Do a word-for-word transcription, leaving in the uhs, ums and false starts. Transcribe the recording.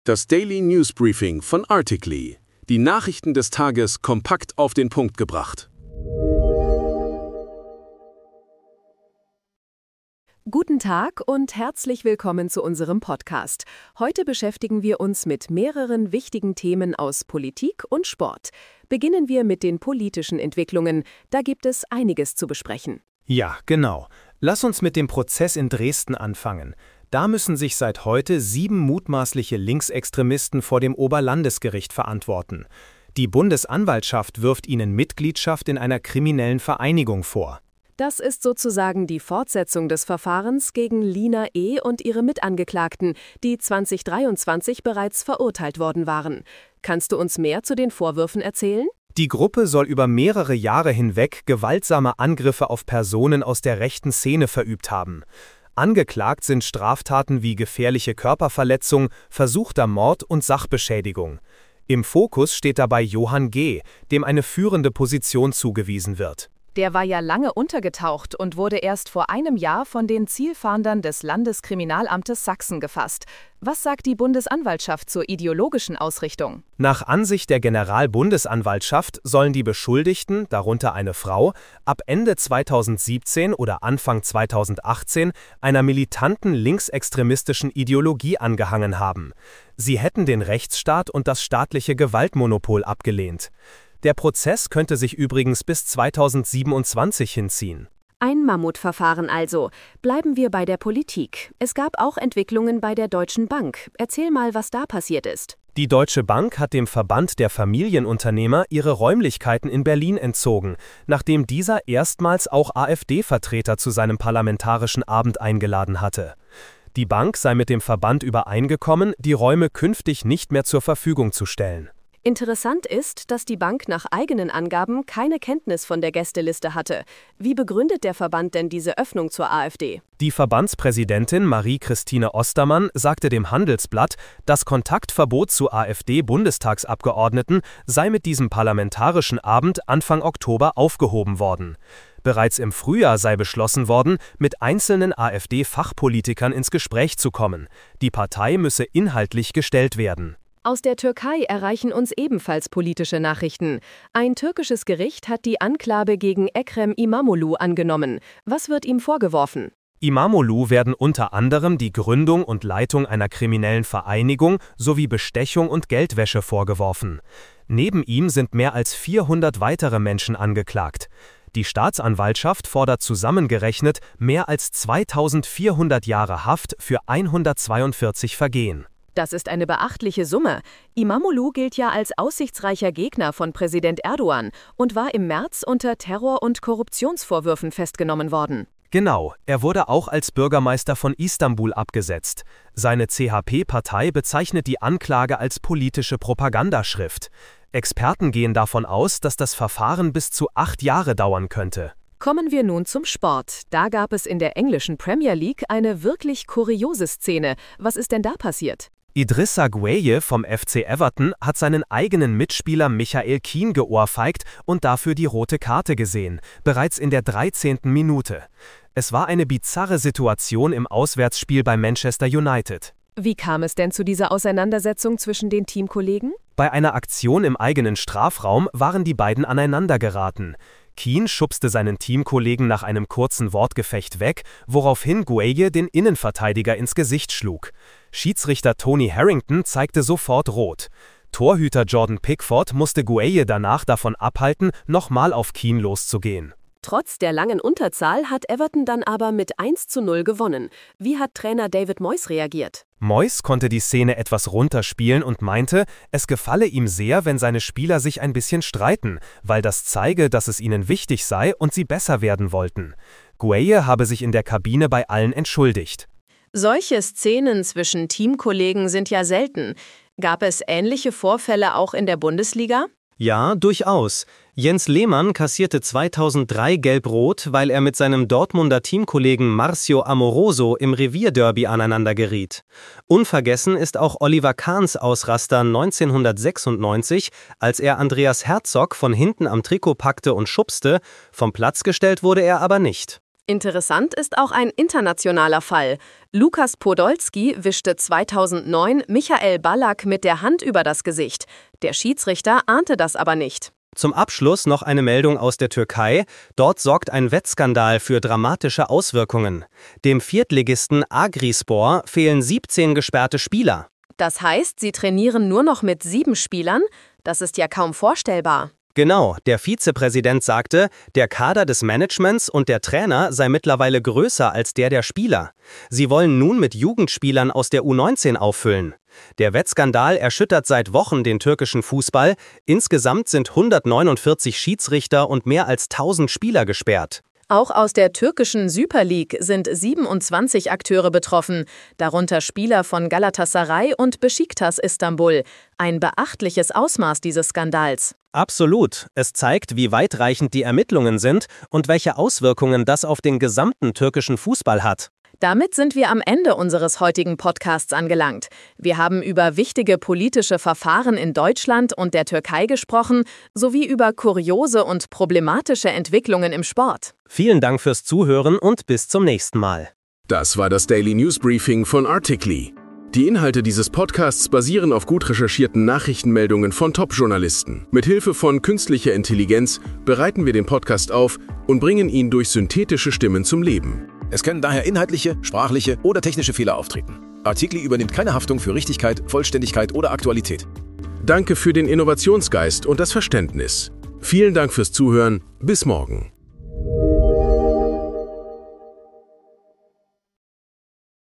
Das Daily News Briefing von Articly. Die Nachrichten des Tages kompakt auf den Punkt gebracht. Guten Tag und herzlich willkommen zu unserem Podcast. Heute beschäftigen wir uns mit mehreren wichtigen Themen aus Politik und Sport. Beginnen wir mit den politischen Entwicklungen. Da gibt es einiges zu besprechen. Ja, genau. Lass uns mit dem Prozess in Dresden anfangen. Da müssen sich seit heute sieben mutmaßliche Linksextremisten vor dem Oberlandesgericht verantworten. Die Bundesanwaltschaft wirft ihnen Mitgliedschaft in einer kriminellen Vereinigung vor. Das ist sozusagen die Fortsetzung des Verfahrens gegen Lina E. und ihre Mitangeklagten, die zwanzig dreiundzwanzig bereits verurteilt worden waren. Kannst du uns mehr zu den Vorwürfen erzählen? Die Gruppe soll über mehrere Jahre hinweg gewaltsame Angriffe auf Personen aus der rechten Szene verübt haben. Angeklagt sind Straftaten wie gefährliche Körperverletzung, versuchter Mord und Sachbeschädigung. Im Fokus steht dabei Johann G., dem eine führende Position zugewiesen wird. Der war ja lange untergetaucht und wurde erst vor einem Jahr von den Zielfahndern des Landeskriminalamtes Sachsen gefasst. Was sagt die Bundesanwaltschaft zur ideologischen Ausrichtung? Nach Ansicht der Generalbundesanwaltschaft sollen die Beschuldigten, darunter eine Frau, ab Ende zweitausendsiebzehn oder Anfang zweitausendachtzehn einer militanten linksextremistischen Ideologie angehangen haben. Sie hätten den Rechtsstaat und das staatliche Gewaltmonopol abgelehnt. Der Prozess könnte sich übrigens bis zweitausendsiebenundzwanzig hinziehen. Ein Mammutverfahren also. Bleiben wir bei der Politik. Es gab auch Entwicklungen bei der Deutschen Bank. Erzähl mal, was da passiert ist. Die Deutsche Bank hat dem Verband der Familienunternehmer ihre Räumlichkeiten in Berlin entzogen, nachdem dieser erstmals auch AfD-Vertreter zu seinem parlamentarischen Abend eingeladen hatte. Die Bank sei mit dem Verband übereingekommen, die Räume künftig nicht mehr zur Verfügung zu stellen. Interessant ist, dass die Bank nach eigenen Angaben keine Kenntnis von der Gästeliste hatte. Wie begründet der Verband denn diese Öffnung zur AfD? Die Verbandspräsidentin Marie-Christine Ostermann sagte dem Handelsblatt, das Kontaktverbot zu AfD-Bundestagsabgeordneten sei mit diesem parlamentarischen Abend Anfang Oktober aufgehoben worden. Bereits im Frühjahr sei beschlossen worden, mit einzelnen AfD-Fachpolitikern ins Gespräch zu kommen. Die Partei müsse inhaltlich gestellt werden. Aus der Türkei erreichen uns ebenfalls politische Nachrichten. Ein türkisches Gericht hat die Anklage gegen Ekrem İmamoğlu angenommen. Was wird ihm vorgeworfen? İmamoğlu werden unter anderem die Gründung und Leitung einer kriminellen Vereinigung sowie Bestechung und Geldwäsche vorgeworfen. Neben ihm sind mehr als vierhundert weitere Menschen angeklagt. Die Staatsanwaltschaft fordert zusammengerechnet mehr als zweitausendvierhundert Jahre Haft für hundertzweiundvierzig Vergehen. Das ist eine beachtliche Summe. İmamoğlu gilt ja als aussichtsreicher Gegner von Präsident Erdogan und war im März unter Terror- und Korruptionsvorwürfen festgenommen worden. Genau, er wurde auch als Bürgermeister von Istanbul abgesetzt. Seine C H P-Partei bezeichnet die Anklage als politische Propagandaschrift. Experten gehen davon aus, dass das Verfahren bis zu acht Jahre dauern könnte. Kommen wir nun zum Sport. Da gab es in der englischen Premier League eine wirklich kuriose Szene. Was ist denn da passiert? Idrissa Gueye vom F C Everton hat seinen eigenen Mitspieler Michael Keane geohrfeigt und dafür die rote Karte gesehen, bereits in der dreizehnten Minute. Es war eine bizarre Situation im Auswärtsspiel bei Manchester United. Wie kam es denn zu dieser Auseinandersetzung zwischen den Teamkollegen? Bei einer Aktion im eigenen Strafraum waren die beiden aneinander geraten. Keane schubste seinen Teamkollegen nach einem kurzen Wortgefecht weg, woraufhin Gueye den Innenverteidiger ins Gesicht schlug. Schiedsrichter Tony Harrington zeigte sofort rot. Torhüter Jordan Pickford musste Gueye danach davon abhalten, nochmal auf Keane loszugehen. Trotz der langen Unterzahl hat Everton dann aber mit eins zu null gewonnen. Wie hat Trainer David Moyes reagiert? Moyes konnte die Szene etwas runterspielen und meinte, es gefalle ihm sehr, wenn seine Spieler sich ein bisschen streiten, weil das zeige, dass es ihnen wichtig sei und sie besser werden wollten. Gueye habe sich in der Kabine bei allen entschuldigt. Solche Szenen zwischen Teamkollegen sind ja selten. Gab es ähnliche Vorfälle auch in der Bundesliga? Ja, durchaus. Jens Lehmann kassierte zweitausenddrei gelb-rot, weil er mit seinem Dortmunder Teamkollegen Marcio Amoroso im Revierderby aneinander geriet. Unvergessen ist auch Oliver Kahns Ausraster neunzehnhundertsechsundneunzig, als er Andreas Herzog von hinten am Trikot packte und schubste, vom Platz gestellt wurde er aber nicht. Interessant ist auch ein internationaler Fall. Lukas Podolski wischte zweitausendneun Michael Ballack mit der Hand über das Gesicht. Der Schiedsrichter ahnte das aber nicht. Zum Abschluss noch eine Meldung aus der Türkei. Dort sorgt ein Wettskandal für dramatische Auswirkungen. Dem Viertligisten Agrispor fehlen siebzehn gesperrte Spieler. Das heißt, sie trainieren nur noch mit sieben Spielern? Das ist ja kaum vorstellbar. Genau, der Vizepräsident sagte, der Kader des Managements und der Trainer sei mittlerweile größer als der der Spieler. Sie wollen nun mit Jugendspielern aus der U neunzehn auffüllen. Der Wettskandal erschüttert seit Wochen den türkischen Fußball. Insgesamt sind hundertneunundvierzig Schiedsrichter und mehr als tausend Spieler gesperrt. Auch aus der türkischen Super League sind siebenundzwanzig Akteure betroffen, darunter Spieler von Galatasaray und Beşiktaş Istanbul. Ein beachtliches Ausmaß dieses Skandals. Absolut. Es zeigt, wie weitreichend die Ermittlungen sind und welche Auswirkungen das auf den gesamten türkischen Fußball hat. Damit sind wir am Ende unseres heutigen Podcasts angelangt. Wir haben über wichtige politische Verfahren in Deutschland und der Türkei gesprochen, sowie über kuriose und problematische Entwicklungen im Sport. Vielen Dank fürs Zuhören und bis zum nächsten Mal. Das war das Daily News Briefing von Articly. Die Inhalte dieses Podcasts basieren auf gut recherchierten Nachrichtenmeldungen von Top-Journalisten. Mit Hilfe von künstlicher Intelligenz bereiten wir den Podcast auf und bringen ihn durch synthetische Stimmen zum Leben. Es können daher inhaltliche, sprachliche oder technische Fehler auftreten. Articly übernimmt keine Haftung für Richtigkeit, Vollständigkeit oder Aktualität. Danke für den Innovationsgeist und das Verständnis. Vielen Dank fürs Zuhören. Bis morgen.